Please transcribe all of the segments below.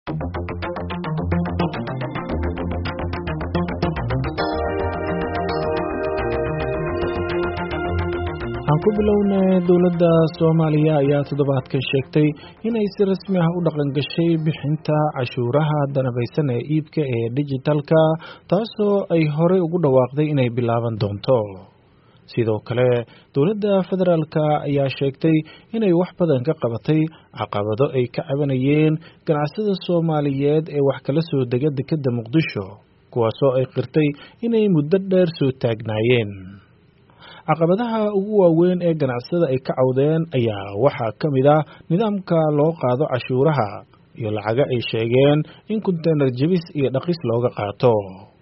aan ku bilownay dowladda Soomaaliya ayaa toddobaadka sheegtay inay si rasmi ah u dhaqan gashay bixinta cashuuraha danabeysan ee iibka ee digitalka taasoo ay horey ugu dhawaaqday inay bilaaban doonto. sidoo kale dowladda federaalka ayaa sheegtay inay wax badan ka qabatay caqabado ay ka cabanayeen ganacsiyada Soomaaliyeed ee wax kala soo dega dekedda Muqdisho kuwaasoo ay qirtay inay muddo dheer soo taagnaayeen. caqabadaha ugu waaweyn ee ganacsiyada ay ka cawdeen ayaa waxaa ka mid ah nidaamka loo qaado cashuuraha iyo lacaga ay sheegeen in container jabis iyo dhaqis looga qaato.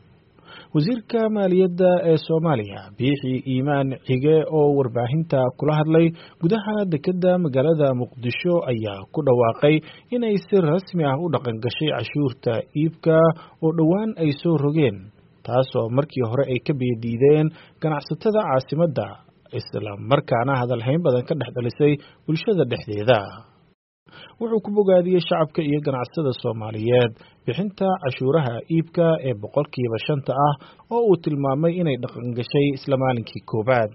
wasiirka maaliyadda ee Soomaaliya Biixi Iimaan Cige oo warbaahinta kula hadlay gudaha dekedda magaalada Muqdisho ayaa ku dhawaaqay inay si rasmi ah u dhaqan gashay cashuurta iibka oo dhowaan ay soo rogeen taasoo markii hore ay ka beediideen ganacsatada caasimadda isla markaana hadalhayn badan ka dhex dhalisay bulshada dhexdeeda. wuxuu ku bogaadiyay shacabka iyo ganacsatada Soomaaliyeed bixinta cashuuraha iibka ee 5% ah oo uu tilmaamay inay dhaqan gashay isla maalinkii koobaad.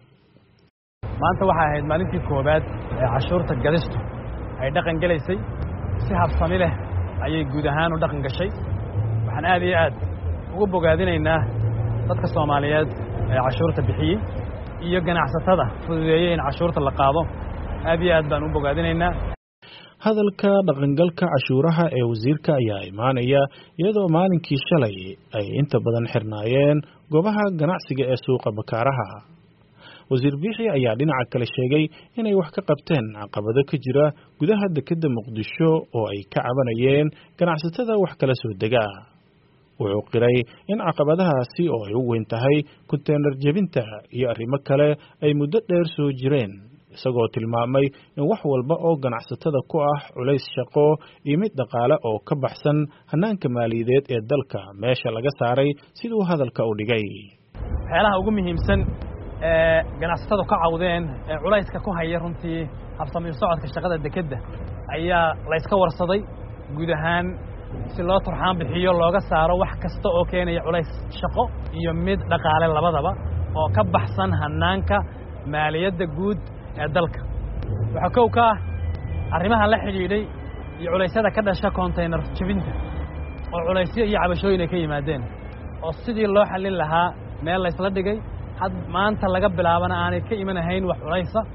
maanta waxa ahayd maalintii koobaad ee cashuurta gadistu ay dhaqan galaysay si habsami leh ayay guud ahaan u dhaqan gashay. waxaan aad iyo aad ugu bogaadinaynaa dadka Soomaaliyeed ee cashuurta bixiyay iyo ganacsatada fududeeyay in cashuurta la qaado. aad iyo aad baan u bogaadinaynaa. hadalka dhaqangalka cashuuraha ee wasiirka ayaa imaanaya iyadoo maalinkii shalay ay inta badan xirnaayeen goobaha ganacsiga ee suuqa Bakaaraha. wasiir Biixi ayaa dhinaca kale sheegay inay wax ka qabteen caqabado ka jira gudaha dekedda Muqdisho oo ay ka cabanayeen ganacsatada wax kala soo dega. wuxuu qiray in caqabadahaasi oo ay u weyn tahay container jabinta iyo arrimo kale ay muddo dheer soo jireen isagoo tilmaamay in wax walba oo ganacsatada ku ah culays shaqo iyo mid dhaqaale oo ka baxsan hanaanka maaliyadeed ee dalka meesha laga saaray siduu hadalka u dhigay. waxyaalaha ugu muhiimsan ee ganacsatada ka cawdeen ee culayska ku haya runtii habsami socodka shaqada dekedda ayaa la iska warsaday guud ahaan si loo turxaan bixiyo looga saaro wax kasta oo keenaya culays shaqo iyo mid dhaqaale labadaba oo ka baxsan hanaanka maaliyadda guud ee dalka. waxa kow ka ah arrimaha la xidhiidhay iyo culaysyada ka dhasha container jabinta oo culaysyo iyo cabashooyin ay ka yimaadeen oo sidii loo xallin lahaa meel la isla dhigay had maanta laga bilaabana aanay ka imanahayn wax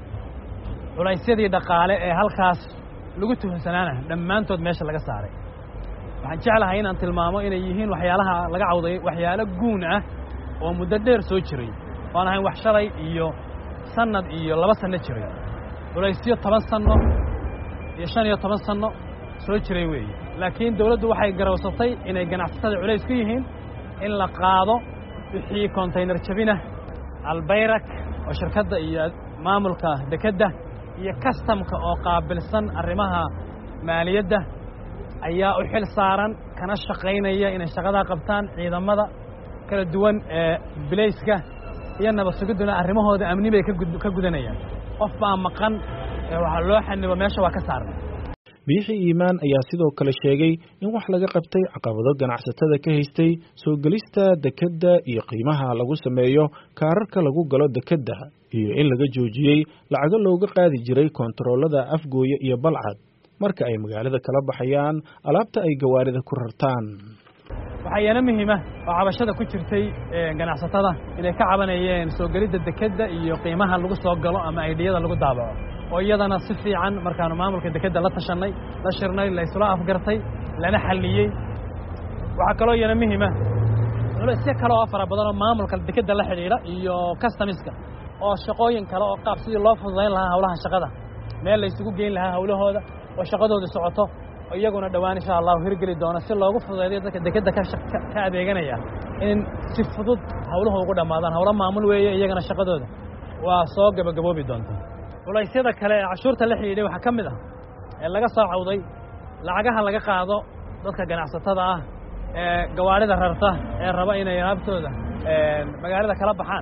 culaysyadii dhaqaale ee halkaas lagu tuhunsanaana dhammaantood meesha laga saaray. waxaan jeclahay inaan tilmaamo inay yihiin waxyaalaha laga cawday waxyaalo guun ah oo muddo dheer soo jiray oo aan ahayn wax shalay iyo sanad iyo 2 sano jiray. culaysyo 10 sano iyo 15 sano soo jiray weeye. laakiin dawladdu waxay garawsatay inay ganacsatada culays ku yihiin in la qaado wixii container jabina albayrak oo shirkadda iyo maamulka dekedda iyo customka oo qaabilsan arrimaha maaliyadda ayaa u xil saaran kana shaqaynaya inay shaqada qabtaan ciidamada kala duwan ee bilayska iyo nabad sugiduna arrimahooda amni bay ka gudanayaan. qof baa maqan waxa loo xanibo meesha waa ka saarnay. Biixi Iimaan ayaa sidoo kale sheegay in wax laga qabtay caqabado ganacsatada ka haystay soo galista dekedda iyo qiimaha lagu sameeyo kaararka lagu galo dekedda iyo in laga joojiyay lacago looga qaadi jiray kontaroolada Afgooye iyo Balcad marka ay magaalada kala baxayaan alaabta ay gawaarida ku rartaan. waxayna muhiim ah oo cabashada ku jirtay ganacsatada inay ka cabanayeen soo galida dekedda iyo qiimaha lagu soo galo ama aydiyada lagu daabaco oo iyadana si fiican markaanu maamulka dekedda la tashanay la shirnay la isla afgartay lana xalliyay. waxa kale oo yana muhiim ah si kale oo fara badan oo maamulka dekedda la xiriira iyo customiska oo shaqooyin kale oo qaab sidii loo fududeyn lahaa hawlaha shaqada meel la isugu geyn lahaa hawlahooda oo shaqadooda socoto iyaguna dhawaan insha Allah hirgeli doona si loogu fududeeyo dadka dekedda ka adeeganaya in si fudud hawluhu ugu dhamaadaan hawlo maamul weeye iyagana shaqadooda waa soo gabagaboobi doonta. culaysyada kale ee cashuurta la xiriiray waxa kamid ah ee laga soo cawday lacagaha laga qaado dadka ganacsatada ah ee gawaarida rarta ee raba inay alaabtooda magaalada kala baxaan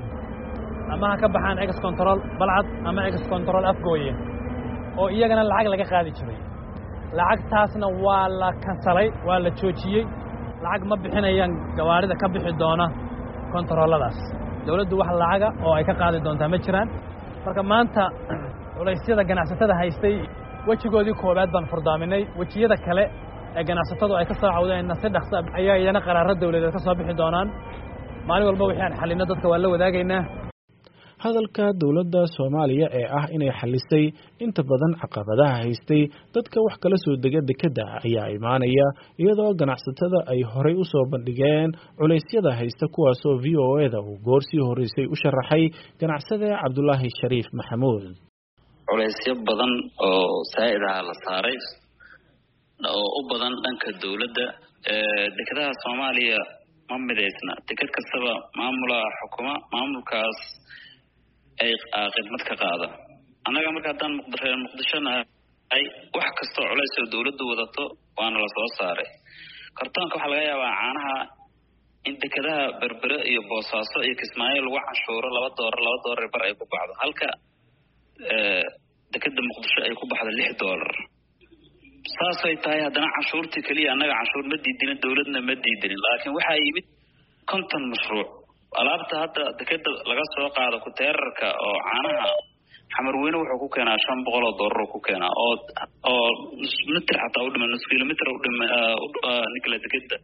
ama ka baxaan ex control Balcad ama ex control Afgooye oo iyagana lacag laga qaadi jiray. lacagtaasna waa la kansalay waa la joojiyey lacag ma bixinayaan gawaarida ka bixi doona kontarooladaas dawladdu wax lacaga oo ay ka qaadi doontaa ma jiraan marka maanta culaysyada ganacsatada haystay wejigoodii koobaad baan furdaaminay wejiyada kale ee ganacsatadu ay ka soo cawdeen si dhaqso ayaa iyana qaraaro dawladeed ka soo bixi doonaan maalin walba wixii aan xalino dadka waa la wadaagaynaa hadalka dawladda Soomaaliya ee ah inay xalisay inta badan caqabadaha haystay dadka wax kala soo dega dekedda ayaa imaanaya iyadoo ganacsatada ay horay u soo bandhigeen culeysyada haysta kuwaas oo VOA-da uu goorsii horeysay u sharaxay ganacsade Cabdullaahi Shariif Maxamuud culeysyo badan oo saaidaha la saaray oo u badan dhanka dawladda dekedaha Soomaaliya ma mideysna deked kastaba maamulkaas ay khidmad ka qaada annaga marka haddaan muqdishona ay wax kastoo culays oo dawladdu wadato waana la soo saaray kartoonka waxaa laga yaabaa caanaha in dekedaha berbere iyo boosaaso iyo kismaayo lagu canshuuro $2 bar ay ku baxdo halka dekeda muqdisho ay ku baxdo $6 saasay tahay haddana canshuurtii keliya annaga canshuur ma diidinin dawladna ma diidinin laakiin waxaa yimid 50 mashruuc alaabta hadda dekeda laga soo qaado kuteerarka oo caanaha xamarweyne wuxuu ku keenaa $500 ku keenaa oo mitr xataa u dhiman nus kilomitr u dhiman nikla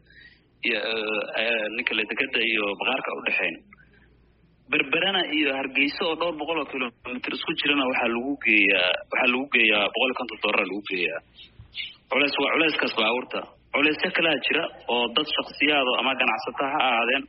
dekeda iyo baqaarka u dhaxayn berberana iyo hargeysa oo $200 kilomitr isku jirana waxaa lagu geeyaa $150 lagu geeyaa culayskaas baabuurta culaysyo kalaa jira oo dad shakhsiyaad ama ganacsato ha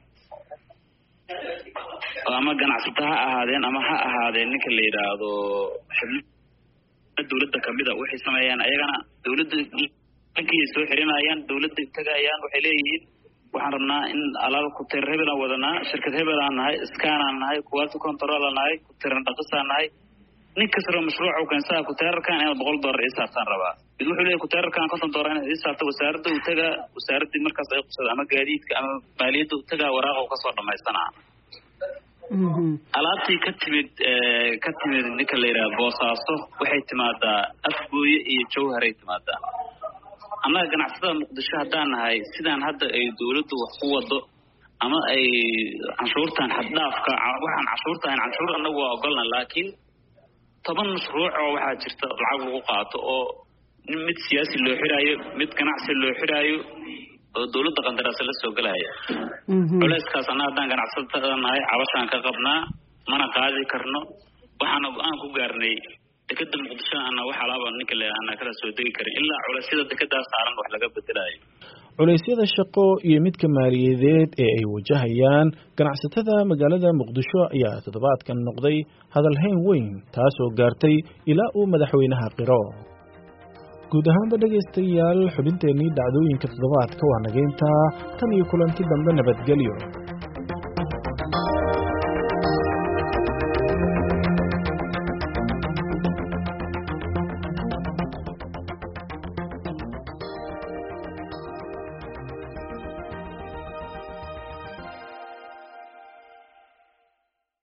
ahaadeen ama ha ahaadeen ninka la yiraahdo xubnaha dawladda kamida waxay sameeyaan ayagana dawladda dhankii soo xirinayaan dawladda tagayaan waxay leeyihiin waxaan rabnaa in alaab ku tir hebel aan wadanaa shirkad hebel aan nahay scan aan nahay quality control aan nahay ku tiran dhaqisaan nahay ninka soo mashruuc oo kansaa ku tirarkan in $100 isaarsan rabaa mid wuxuu leeyahay ku tirarkan $50 in isaarto wasaaradda uu taga wasaaradda markaas ay qusada ama gaadiidka ama maaliyadda uu taga waraaqo ka soo dhamaysanaa alaabtii ka timid ninka la yiraahdo boosaaso waxay timaadaa afgooye iyo jawhar ay timaadaa annaga ganacsatada muqdisho haddaan nahay sidaan hadda ay dawladdu wax ku wado ama ay canshuurtan xaddaafka waxaan canshuur annagu waa ogolna laakiin 10 mashruuc oo waxaa jirta lacag lagu qaato oo mid siyaasi loo xiraayo mid ganacsi loo xiraayo oo dawladda qandaraas la soo galaya culayskaas annaga haddaan ganacsatada nahay cabashaan ka qabnaa mana qaadi karno waxaana aan ku gaarnay dekeda muqdisho ana wax alaaba ninka leeyahay kala soo degi karin ilaa culaysyada dekedaas saaran wax laga bedelayo culeysyada shaqo iyo midka maaliyadeed ee ay wajahayaan ganacsatada magaalada muqdisho ayaa toddobaadkan noqday hadalhayn weyn taasoo gaartay ilaa uu madaxweynaha qiro guud ahaanba dhegaystayaal xubinteennii dhacdooyinka toddobaadka waa nageynta tan iyo kulanti dambe nabadgelyo